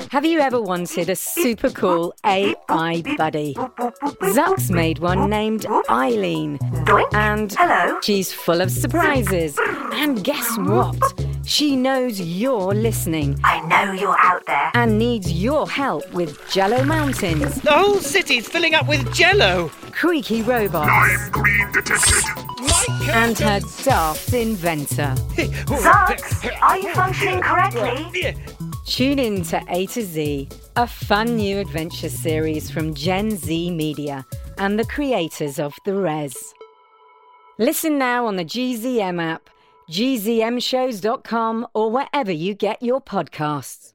Have you ever wanted a super cool AI buddy? Zuck's made one named Eileen. And she's full of surprises. And guess what? She knows you're listening. I know you're out there. And needs your help with Jello Mountains. The whole city's filling up with Jello. Creaky robots. Lime green detected. And her daft inventor. Zucks, are you functioning correctly? Tune in to A to Z, a fun new adventure series from Gen Z Media and the creators of The Res. Listen now on the GZM app, gzmshows.com, or wherever you get your podcasts.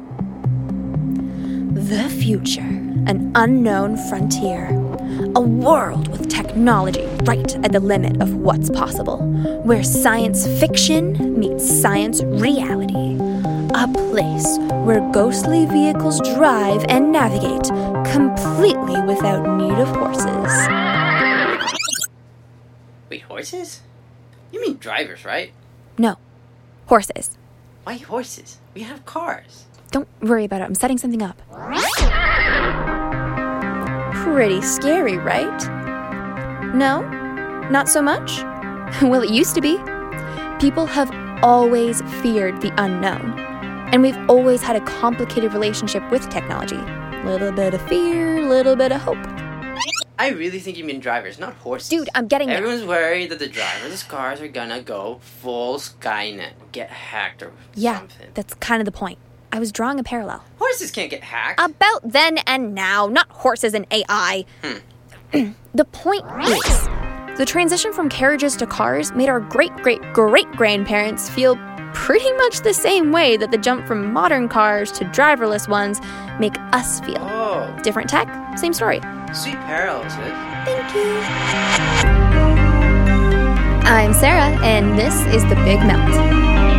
The future, an unknown frontier. A world with technology right at the limit of what's possible, where science fiction meets science reality. A place where ghostly vehicles drive and navigate completely without need of horses. Wait, horses? You mean drivers, right? No, horses. Why horses? We have cars. Don't worry about it, I'm setting something up. Pretty scary, right? No? Not so much? Well, it used to be. People have always feared the unknown. And we've always had a complicated relationship with technology. Little bit of fear, little bit of hope. I really think you mean drivers, not horses. Dude, I'm getting there. Everyone's worried that the driverless cars are gonna go full Skynet, get hacked or something. That's kind of the point. I was drawing a parallel. Horses can't get hacked. About then and now, not horses and AI. The point is, the transition from carriages to cars made our great-great-great-grandparents feel pretty much the same way that the jump from modern cars to driverless ones make us feel. Oh. Different tech, same story. Sweet parallel, sis. Thank you. I'm Sarah, and this is The Big Melt.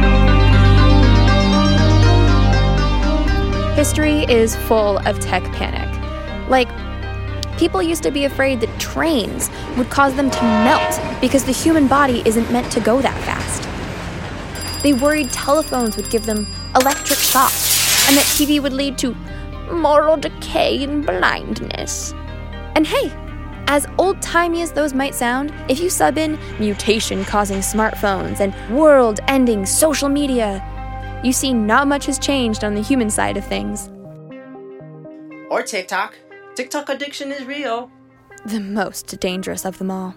History is full of tech panic. Like, people used to be afraid that trains would cause them to melt because the human body isn't meant to go that fast. They worried telephones would give them electric shocks, and that TV would lead to moral decay and blindness. And hey, as old-timey as those might sound, if you sub in mutation-causing smartphones and world-ending social media, you see not much has changed on the human side of things. Or TikTok. TikTok addiction is real. The most dangerous of them all.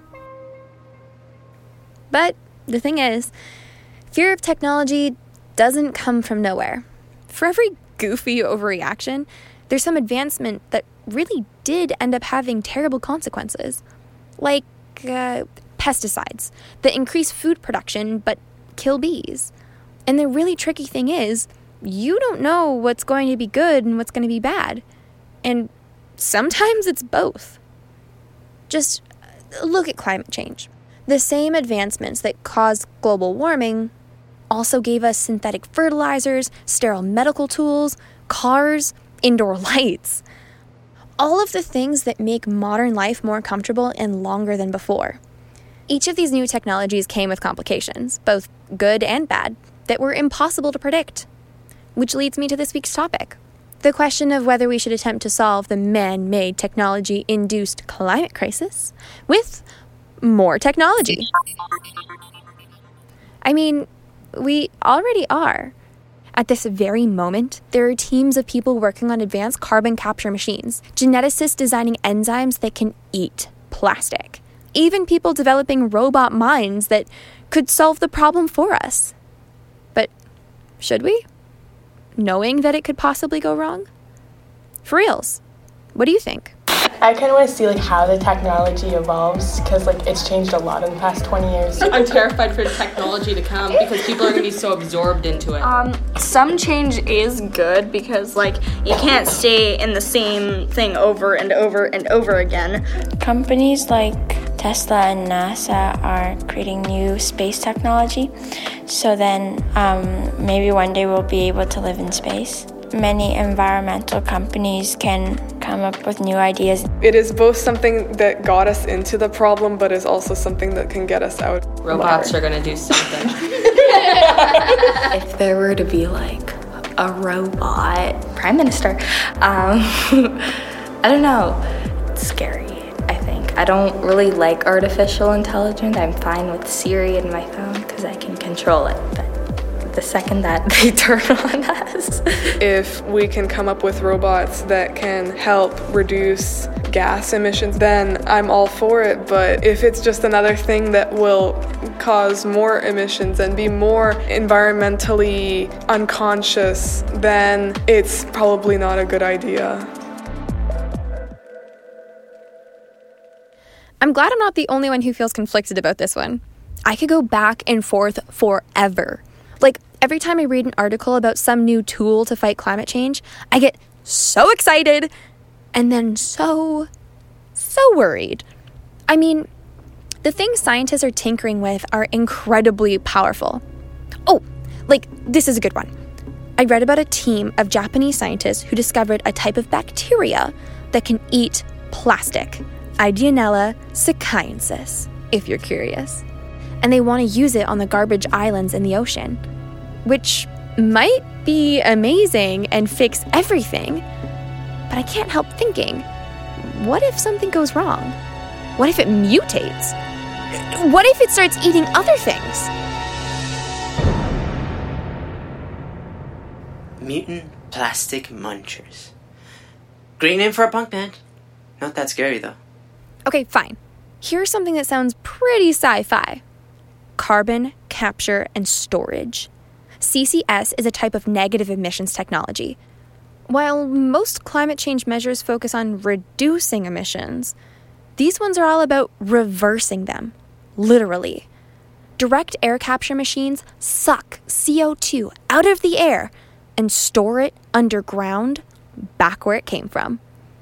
But the thing is, fear of technology doesn't come from nowhere. For every goofy overreaction, there's some advancement that really did end up having terrible consequences. Like pesticides that increase food production but kill bees. And the really tricky thing is, you don't know what's going to be good and what's going to be bad. And sometimes it's both. Just look at climate change. The same advancements that caused global warming also gave us synthetic fertilizers, sterile medical tools, cars, indoor lights. All of the things that make modern life more comfortable and longer than before. Each of these new technologies came with complications, both good and bad, that were impossible to predict. Which leads me to this week's topic. The question of whether we should attempt to solve the man-made technology-induced climate crisis with more technology. I mean, we already are. At this very moment, there are teams of people working on advanced carbon capture machines, geneticists designing enzymes that can eat plastic, even people developing robot minds that could solve the problem for us. But should we? Knowing that it could possibly go wrong? For reals, what do you think? I kind of want to see how the technology evolves because it's changed a lot in the past 20 years. I'm terrified for technology to come because people are going to be so absorbed into it. Some change is good because you can't stay in the same thing over and over and over again. Companies like Tesla and NASA are creating new space technology, so then maybe one day we'll be able to live in space. Many environmental companies can come up with new ideas. It is both something that got us into the problem, but is also something that can get us out. Robots are going to do something. If there were to be a robot prime minister. I don't know. It's scary, I think. I don't really like artificial intelligence. I'm fine with Siri in my phone because I can control it. But the second that they turn on us. If we can come up with robots that can help reduce gas emissions, then I'm all for it. But if it's just another thing that will cause more emissions and be more environmentally unconscious, then it's probably not a good idea. I'm glad I'm not the only one who feels conflicted about this one. I could go back and forth forever. Like, every time I read an article about some new tool to fight climate change, I get so excited and then so worried. I mean, the things scientists are tinkering with are incredibly powerful. Oh, like, this is a good one. I read about a team of Japanese scientists who discovered a type of bacteria that can eat plastic. Ideonella sakaiensis, if you're curious. And they want to use it on the garbage islands in the ocean, which might be amazing and fix everything. But I can't help thinking, what if something goes wrong? What if it mutates? What if it starts eating other things? Mutant plastic munchers. Great name for a punk band. Not that scary, though. Okay, fine. Here's something that sounds pretty sci-fi. Carbon capture and storage. CCS is a type of negative emissions technology. While most climate change measures focus on reducing emissions, these ones are all about reversing them, literally. Direct air capture machines suck CO2 out of the air and store it underground back where it came from.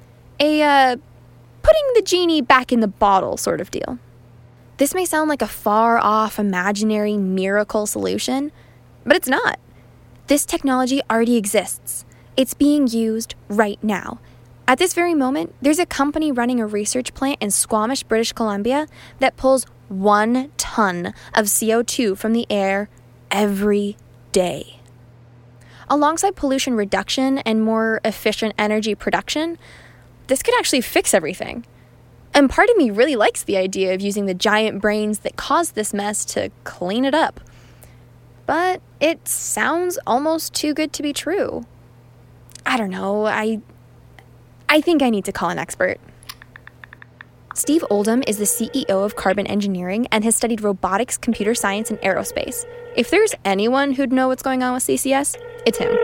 Putting the genie back in the bottle sort of deal. This may sound like a far-off, imaginary miracle solution, but it's not. This technology already exists. It's being used right now. At this very moment, there's a company running a research plant in Squamish, British Columbia that pulls 1 ton of CO2 from the air every day. Alongside pollution reduction and more efficient energy production, this could actually fix everything. And part of me really likes the idea of using the giant brains that caused this mess to clean it up. But it sounds almost too good to be true. I don't know, I think I need to call an expert. Steve Oldham is the CEO of Carbon Engineering and has studied robotics, computer science, and aerospace. If there's anyone who'd know what's going on with CCS, it's him.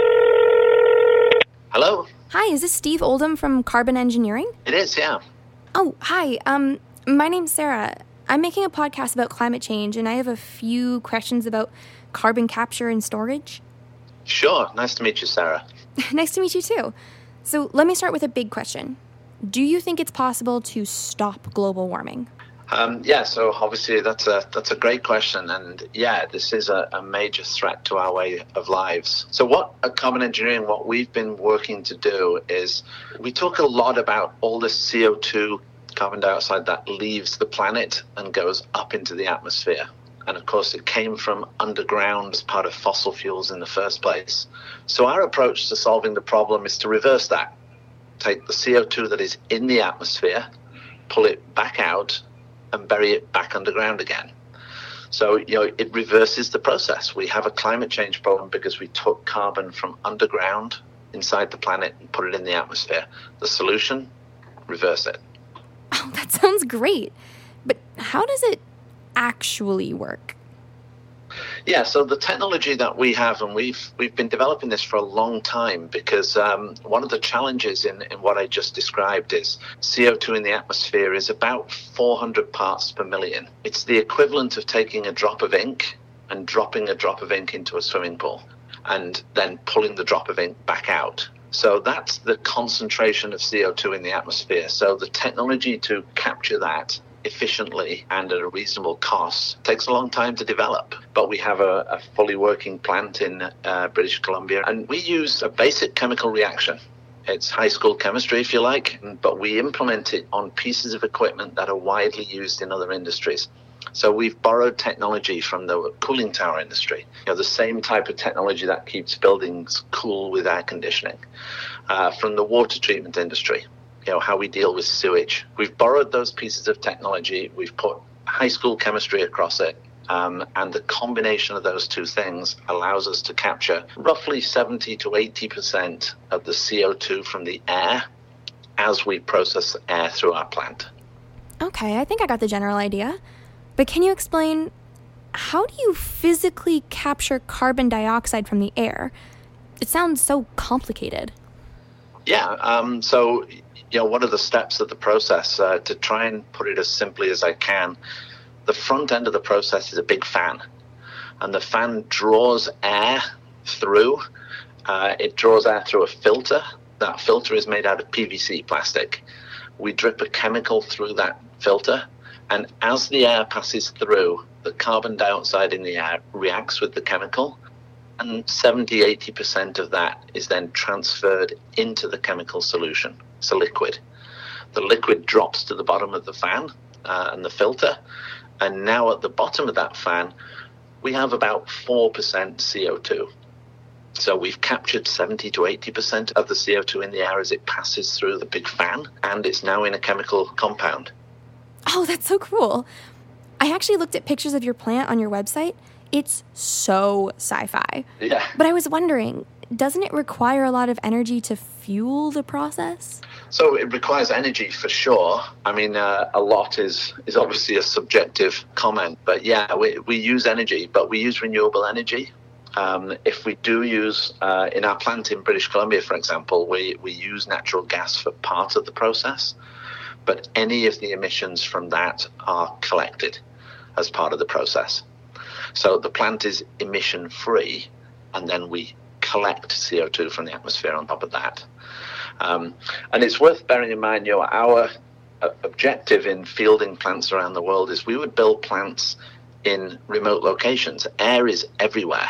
Hello? Hi, is this Steve Oldham from Carbon Engineering? It is, yeah. Oh, hi. My name's Sarah. I'm making a podcast about climate change, and I have a few questions about carbon capture and storage. Sure. Nice to meet you, Sarah. Nice to meet you, too. So let me start with a big question. Do you think it's possible to stop global warming? Yeah, so obviously that's a great question. And yeah, this is a major threat to our way of lives. So what at Carbon Engineering, what we've been working to do is we talk a lot about all this CO2, carbon dioxide that leaves the planet and goes up into the atmosphere. And of course, it came from underground as part of fossil fuels in the first place. So our approach to solving the problem is to reverse that. Take the CO2 that is in the atmosphere, pull it back out, and bury it back underground again. So, it reverses the process. We have a climate change problem because we took carbon from underground inside the planet and put it in the atmosphere. The solution, reverse it. Oh, that sounds great. But how does it actually work? Yeah, so the technology that we have, and we've been developing this for a long time because one of the challenges in what I just described is CO2 in the atmosphere is about 400 parts per million. It's the equivalent of taking a drop of ink and dropping a drop of ink into a swimming pool and then pulling the drop of ink back out. So that's the concentration of CO2 in the atmosphere. So the technology to capture that efficiently and at a reasonable cost takes a long time to develop. But we have a fully working plant in British Columbia, and we use a basic chemical reaction. It's high school chemistry, if you like, but we implement it on pieces of equipment that are widely used in other industries. So we've borrowed technology from the cooling tower industry, the same type of technology that keeps buildings cool with air conditioning, from the water treatment industry, how we deal with sewage. We've borrowed those pieces of technology, we've put high school chemistry across it, and the combination of those two things allows us to capture roughly 70 to 80% of the CO2 from the air as we process air through our plant. Okay, I think I got the general idea. But can you explain, how do you physically capture carbon dioxide from the air? It sounds so complicated. Yeah, so one of the steps of the process, to try and put it as simply as I can, the front end of the process is a big fan. And the fan draws air through. It draws air through a filter. That filter is made out of PVC plastic. We drip a chemical through that filter. And as the air passes through, the carbon dioxide in the air reacts with the chemical, and 70-80% of that is then transferred into the chemical solution. It's a liquid. The liquid drops to the bottom of the fan and the filter, and now at the bottom of that fan, we have about 4% CO2. So we've captured 70 to 80% of the CO2 in the air as it passes through the big fan, and it's now in a chemical compound. Oh, that's so cool. I actually looked at pictures of your plant on your website. It's so sci-fi. Yeah. But I was wondering, doesn't it require a lot of energy to fuel the process? So it requires energy for sure. I mean, a lot is obviously a subjective comment. But yeah, we use energy, but we use renewable energy. If we do use, in our plant in British Columbia, for example, we use natural gas for part of the process. But any of the emissions from that are collected as part of the process. So the plant is emission-free, and then we collect CO2 from the atmosphere on top of that. And it's worth bearing in mind, our objective in fielding plants around the world is we would build plants in remote locations. Air is everywhere.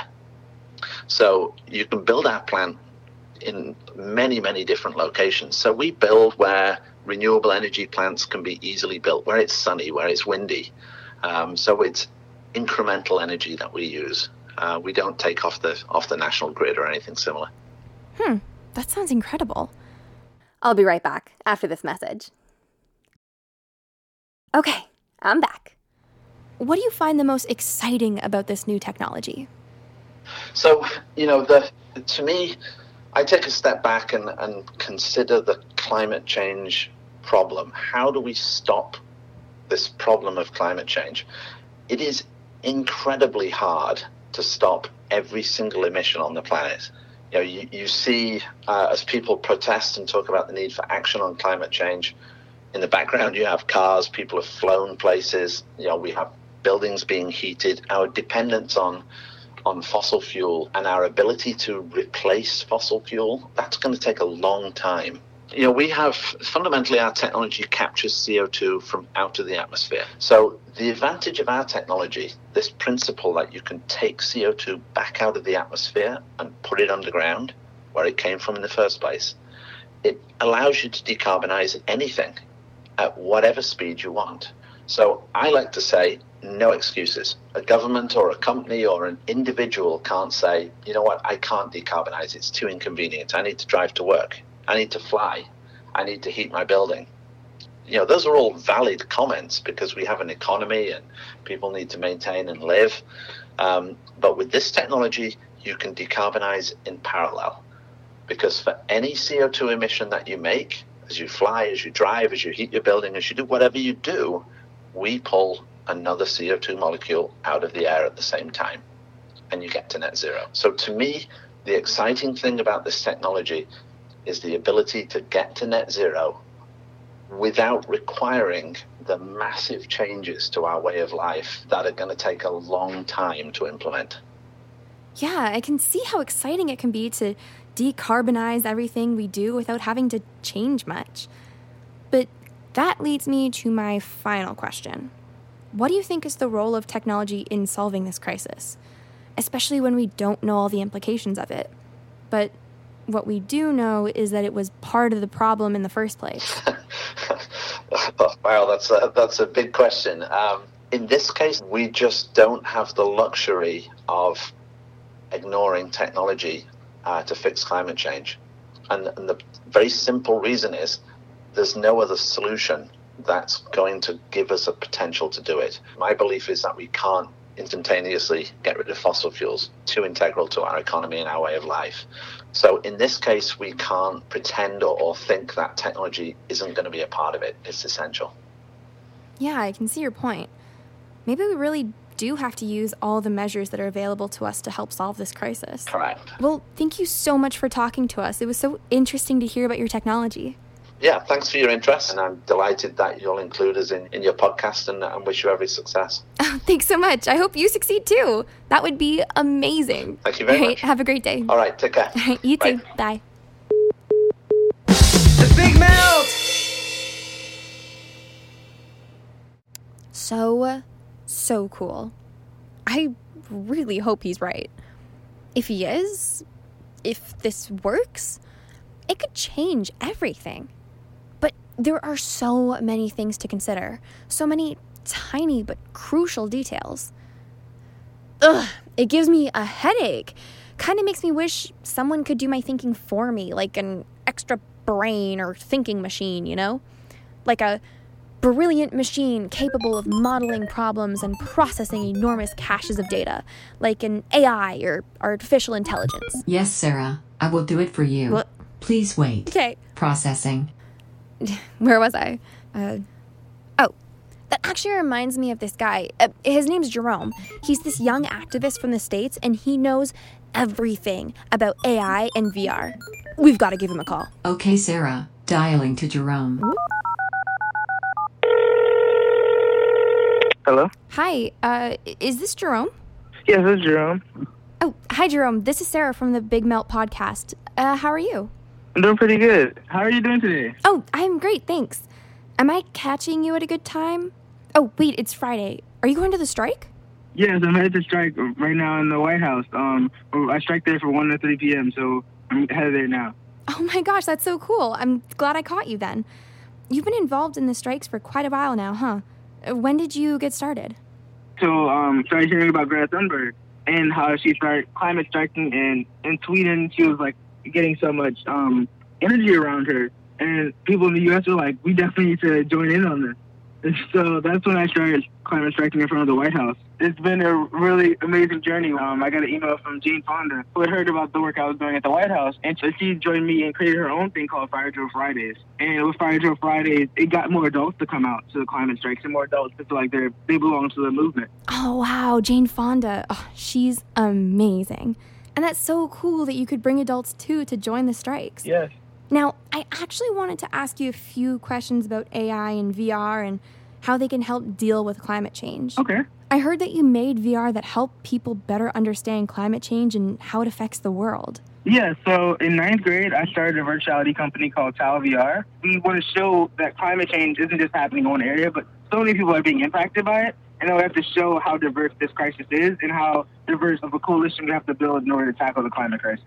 So you can build our plant in many, many different locations. So we build where renewable energy plants can be easily built, where it's sunny, where it's windy. So it's incremental energy that we use. We don't take off the national grid or anything similar. That sounds incredible. I'll be right back after this message. Okay, I'm back. What do you find the most exciting about this new technology? So, to me, I take a step back and consider the climate change problem. How do we stop this problem of climate change? It is incredibly hard to stop every single emission on the planet. You see, as people protest and talk about the need for action on climate change, in the background you have cars, people have flown places, we have buildings being heated. Our dependence on fossil fuel and our ability to replace fossil fuel, that's going to take a long time. We have, fundamentally, our technology captures CO2 from out of the atmosphere. So the advantage of our technology, this principle that you can take CO2 back out of the atmosphere and put it underground, where it came from in the first place, it allows you to decarbonize anything at whatever speed you want. So I like to say, no excuses. A government or a company or an individual can't say, you know what, I can't decarbonize, it's too inconvenient, I need to drive to work, I need to fly, I need to heat my building. Those are all valid comments because we have an economy and people need to maintain and live. But with this technology, you can decarbonize in parallel, because for any CO2 emission that you make, as you fly, as you drive, as you heat your building, as you do whatever you do, we pull another CO2 molecule out of the air at the same time, and you get to net zero. So to me, the exciting thing about this technology is the ability to get to net zero without requiring the massive changes to our way of life that are going to take a long time to implement. Yeah, I can see how exciting it can be to decarbonize everything we do without having to change much. But that leads me to my final question. What do you think is the role of technology in solving this crisis, especially when we don't know all the implications of it? But what we do know is that it was part of the problem in the first place. Wow, that's a big question. In this case, we just don't have the luxury of ignoring technology to fix climate change. And the very simple reason is there's no other solution that's going to give us a potential to do it. My belief is that we can't instantaneously get rid of fossil fuels, too integral to our economy and our way of life. So in this case, we can't pretend or think that technology isn't going to be a part of it. It's essential. Yeah, I can see your point. Maybe we really do have to use all the measures that are available to us to help solve this crisis. Correct. Well, thank you so much for talking to us. It was so interesting to hear about your technology. Yeah, thanks for your interest, and I'm delighted that you'll include us in your podcast, and wish you every success. Oh, thanks so much. I hope you succeed too. That would be amazing. Thank you very much. Have a great day. All right, take care. You too. Bye. The big melt! So cool. I really hope he's right. If he is, if this works, it could change everything. But there are so many things to consider, so many tiny but crucial details. Ugh, it gives me a headache. Kind of makes me wish someone could do my thinking for me, like an extra brain or thinking machine, you know? Like a brilliant machine capable of modeling problems and processing enormous caches of data, like an AI or artificial intelligence. Yes, Sarah, I will do it for you. What? Please wait. Okay. Processing. Where was I? That actually reminds me of this guy. His name's Jerome. He's this young activist from the States, and he knows everything about AI and VR. We've got to give him a call. Okay, Sarah. Dialing to Jerome. Hello? Hi, is this Jerome? Yes, this is Jerome. Oh, hi, Jerome. This is Sarah from the Big Melt podcast. How are you? I'm doing pretty good. How are you doing today? Oh, I'm great, thanks. Am I catching you at a good time? Oh, wait, it's Friday. Are you going to the strike? Yes, I'm headed to strike right now in the White House. I strike there from 1 to 3 p.m., so I'm headed there now. Oh my gosh, that's so cool. I'm glad I caught you then. You've been involved in the strikes for quite a while now, huh? When did you get started? So, started hearing about Greta Thunberg and how she started climate striking, and in Sweden, she was, like, getting so much energy around her. And people in the U.S. were like, we definitely need to join in on this. And so that's when I started climate striking in front of the White House. It's been a really amazing journey. I got an email from Jane Fonda, who had heard about the work I was doing at the White House. And so she joined me and created her own thing called Fire Drill Fridays. And with Fire Drill Fridays, it got more adults to come out to the climate strikes and more adults to feel like they belong to the movement. Oh, wow. Jane Fonda. Oh, she's amazing. And that's so cool that you could bring adults, too, to join the strikes. Yes. Now, I actually wanted to ask you a few questions about AI and VR and how they can help deal with climate change. Okay. I heard that you made VR that helped people better understand climate change and how it affects the world. Yeah, so in 9th grade, I started a virtuality company called Tal VR. We want to show that climate change isn't just happening in one area, but so many people are being impacted by it. And then we have to show how diverse this crisis is and how diverse of a coalition we have to build in order to tackle the climate crisis.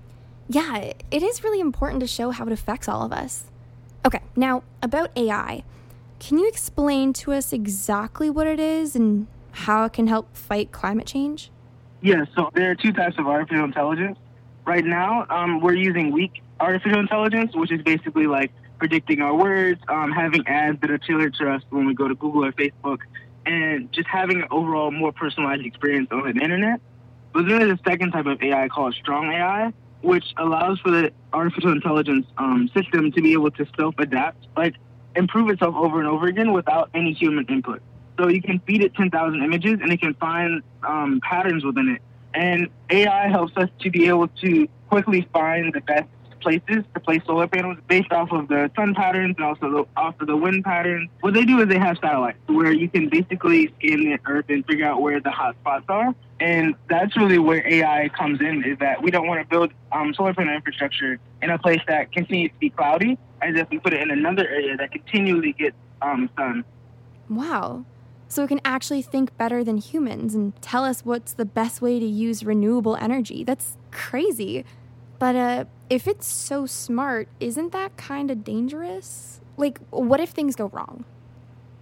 Yeah, it is really important to show how it affects all of us. Okay, now about AI. Can you explain to us exactly what it is and how it can help fight climate change? Yeah, so there are 2 types of artificial intelligence. Right now, we're using weak artificial intelligence, which is basically like predicting our words, having ads that are tailored to us when we go to Google or Facebook, and just having an overall more personalized experience on the internet. But then there's a second type of AI called strong AI, which allows for the artificial intelligence system to be able to self-adapt, like improve itself over and over again without any human input. So you can feed it 10,000 images and it can find patterns within it. And AI helps us to be able to quickly find the best places to place solar panels based off of the sun patterns and also off of the wind patterns. What they do is they have satellites where you can basically scan the Earth and figure out where the hot spots are. And that's really where AI comes in, is that we don't want to build solar panel infrastructure in a place that continues to be cloudy, as if we put it in another area that continually gets sun. Wow. So it can actually think better than humans and tell us what's the best way to use renewable energy. That's crazy. But if it's so smart, isn't that kind of dangerous? Like, what if things go wrong?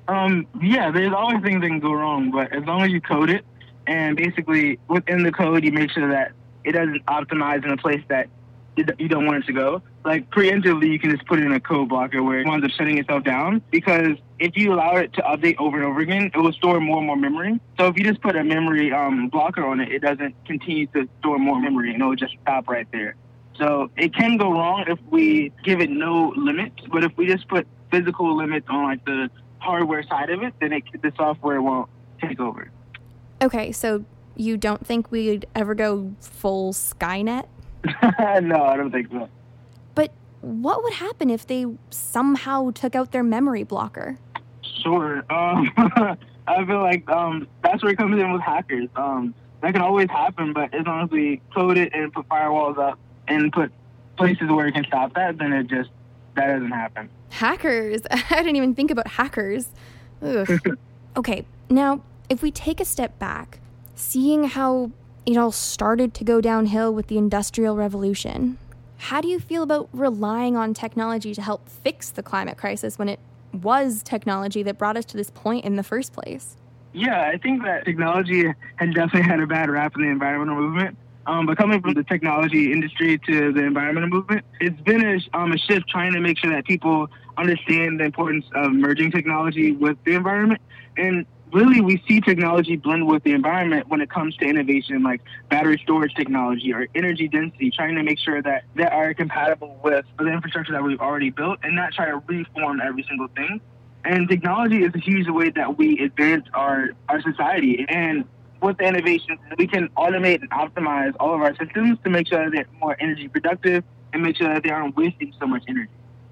Yeah, there's always things that can go wrong, but as long as you code it, and basically within the code, you make sure that it doesn't optimize in a place that you don't want it to go. Like preemptively, you can just put it in a code blocker where it winds up shutting itself down, because if you allow it to update over and over again, it will store more and more memory. So if you just put a memory blocker on it, it doesn't continue to store more memory, and it will just stop right there. So it can go wrong if we give it no limits, but if we just put physical limits on like the hardware side of it, then the software won't take over. Okay, so you don't think we'd ever go full Skynet? No, I don't think so. But what would happen if they somehow took out their memory blocker? Sure. I feel like that's where it comes in with hackers. That can always happen, but as long as we code it and put firewalls up and put places where it can stop that, then that doesn't happen. Hackers? I didn't even think about hackers. Ugh. Okay, now, if we take a step back, seeing how it all started to go downhill with the Industrial Revolution, how do you feel about relying on technology to help fix the climate crisis when it was technology that brought us to this point in the first place? Yeah, I think that technology had definitely had a bad rap in the environmental movement. But coming from the technology industry to the environmental movement, it's been a shift trying to make sure that people understand the importance of merging technology with the environment. And really, we see technology blend with the environment when it comes to innovation like battery storage technology or energy density, trying to make sure that they are compatible with the infrastructure that we've already built and not try to reform every single thing. And technology is a huge way that we advance our society. And with the innovations, we can automate and optimize all of our systems to make sure that they're more energy productive and make sure that they aren't wasting so much energy.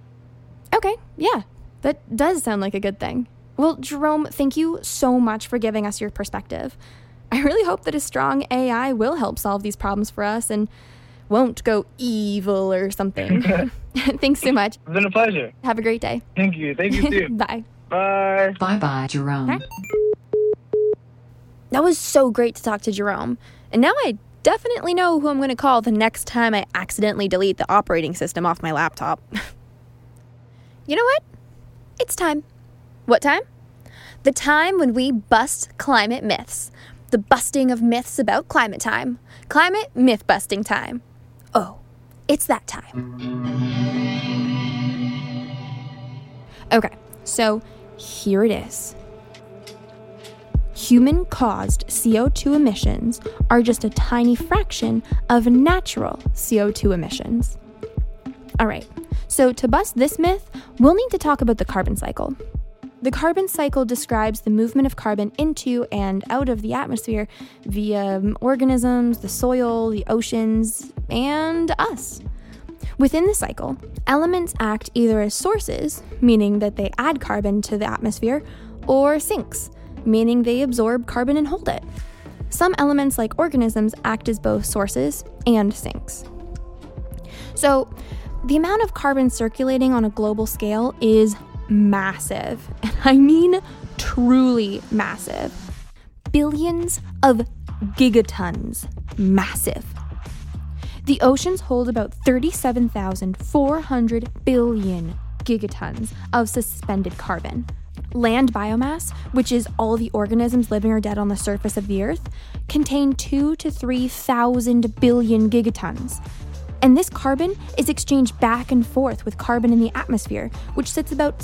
Okay, yeah, that does sound like a good thing. Well, Jerome, thank you so much for giving us your perspective. I really hope that a strong AI will help solve these problems for us and won't go evil or something. Thanks so much. It's been a pleasure. Have a great day. Thank you. Thank you too. Bye. Bye. Bye-bye, Jerome. Huh? That was so great to talk to Jerome. And now I definitely know who I'm going to call the next time I accidentally delete the operating system off my laptop. You know what? It's time. What time? The time when we bust climate myths. The busting of myths about climate time. Climate myth busting time. Oh, it's that time. Okay, so here it is. Human-caused CO2 emissions are just a tiny fraction of natural CO2 emissions. All right, so to bust this myth, we'll need to talk about the carbon cycle. The carbon cycle describes the movement of carbon into and out of the atmosphere via organisms, the soil, the oceans, and us. Within the cycle, elements act either as sources, meaning that they add carbon to the atmosphere, or sinks, meaning they absorb carbon and hold it. Some elements, like organisms, act as both sources and sinks. So, the amount of carbon circulating on a global scale is massive. And I mean truly massive. Billions of gigatons. Massive. The oceans hold about 37,400 billion gigatons of suspended carbon. Land biomass, which is all the organisms living or dead on the surface of the Earth, contain 2,000 to 3,000 billion gigatons. And this carbon is exchanged back and forth with carbon in the atmosphere, which sits about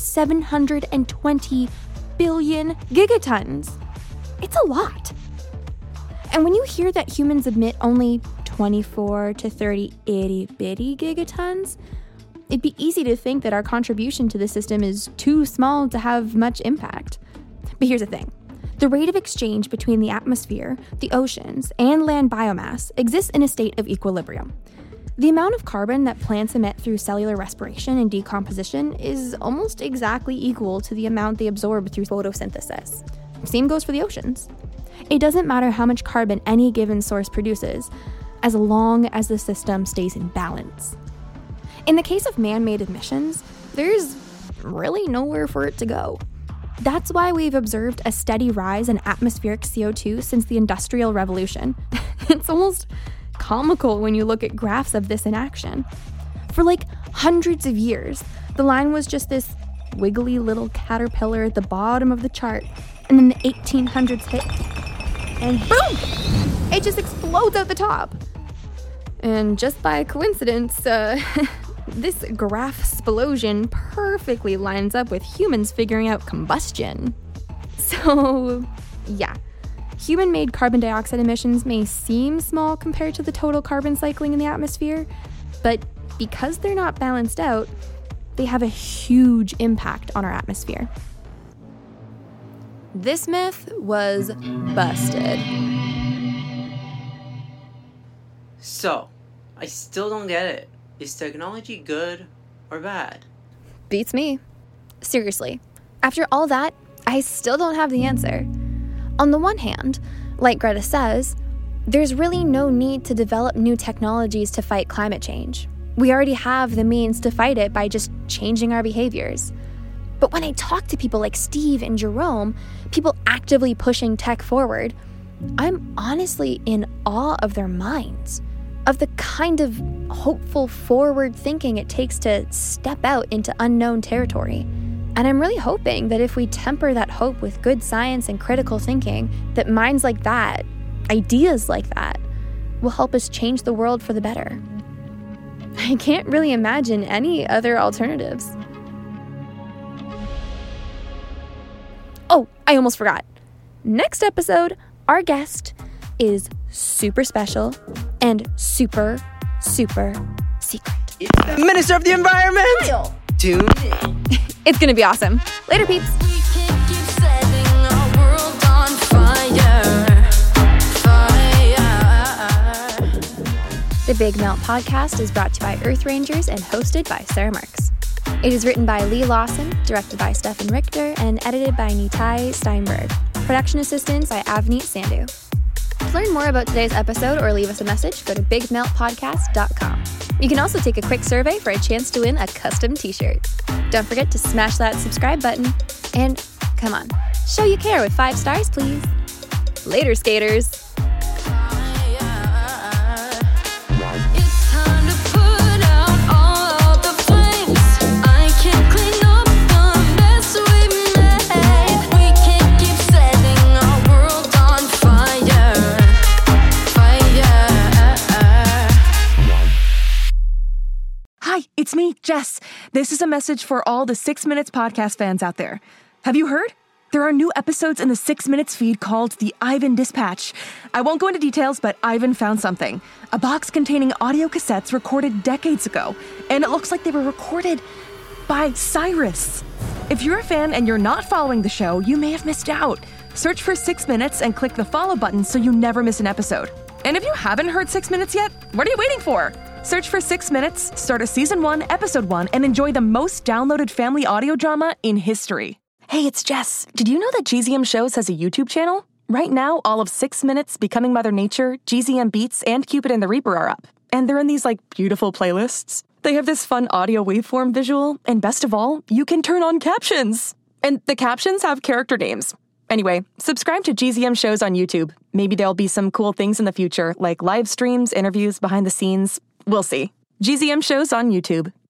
720 billion gigatons. It's a lot. And when you hear that humans emit only 24 to 30 itty-bitty gigatons, it'd be easy to think that our contribution to the system is too small to have much impact. But here's the thing. The rate of exchange between the atmosphere, the oceans, and land biomass exists in a state of equilibrium. The amount of carbon that plants emit through cellular respiration and decomposition is almost exactly equal to the amount they absorb through photosynthesis. Same goes for the oceans. It doesn't matter how much carbon any given source produces, as long as the system stays in balance. In the case of man-made emissions, there's really nowhere for it to go. That's why we've observed a steady rise in atmospheric CO2 since the Industrial Revolution. It's almost comical when you look at graphs of this in action. For like hundreds of years, the line was just this wiggly little caterpillar at the bottom of the chart, and then the 1800s hit, and boom! It just explodes out the top. And just by coincidence, this graph-splosion perfectly lines up with humans figuring out combustion. So, yeah. Human-made carbon dioxide emissions may seem small compared to the total carbon cycling in the atmosphere, but because they're not balanced out, they have a huge impact on our atmosphere. This myth was busted. So, I still don't get it. Is technology good or bad? Beats me. Seriously. After all that, I still don't have the answer. On the one hand, like Greta says, there's really no need to develop new technologies to fight climate change. We already have the means to fight it by just changing our behaviors. But when I talk to people like Steve and Jerome, people actively pushing tech forward, I'm honestly in awe of their minds, of the kind of hopeful forward thinking it takes to step out into unknown territory. And I'm really hoping that if we temper that hope with good science and critical thinking, that minds like that, ideas like that, will help us change the world for the better. I can't really imagine any other alternatives. Oh, I almost forgot. Next episode, our guest is super special and super, super secret. It's the Minister of the Environment! Kyle. Tune in. It's gonna be awesome. Later, peeps. The Big Melt Podcast is brought to you by Earth Rangers and hosted by Sarah Marks. It is written by Lee Lawson, directed by Stefan Richter, and edited by Nitai Steinberg. Production assistance by Avneet Sandhu. To learn more about today's episode or leave us a message, go to bigmeltpodcast.com. You can also take a quick survey for a chance to win a custom t-shirt. Don't forget to smash that subscribe button. And come on, show you care with 5 stars, please. Later, skaters. Hi, it's me, Jess. This is a message for all the 6 Minutes podcast fans out there. Have you heard? There are new episodes in the 6 Minutes feed called the Ivan Dispatch. I won't go into details, but Ivan found something. A box containing audio cassettes recorded decades ago, and it looks like they were recorded by Cyrus. If you're a fan and you're not following the show, you may have missed out. Search for 6 Minutes and click the follow button so you never miss an episode. And if you haven't heard 6 Minutes yet, what are you waiting for? Search for 6 Minutes, start a Season 1, Episode 1, and enjoy the most downloaded family audio drama in history. Hey, it's Jess. Did you know that GZM Shows has a YouTube channel? Right now, all of 6 Minutes, Becoming Mother Nature, GZM Beats, and Cupid and the Reaper are up. And they're in these, beautiful playlists. They have this fun audio waveform visual, and best of all, you can turn on captions. And the captions have character names. Anyway, subscribe to GZM Shows on YouTube. Maybe there'll be some cool things in the future, like live streams, interviews, behind the scenes. We'll see. GZM Shows on YouTube.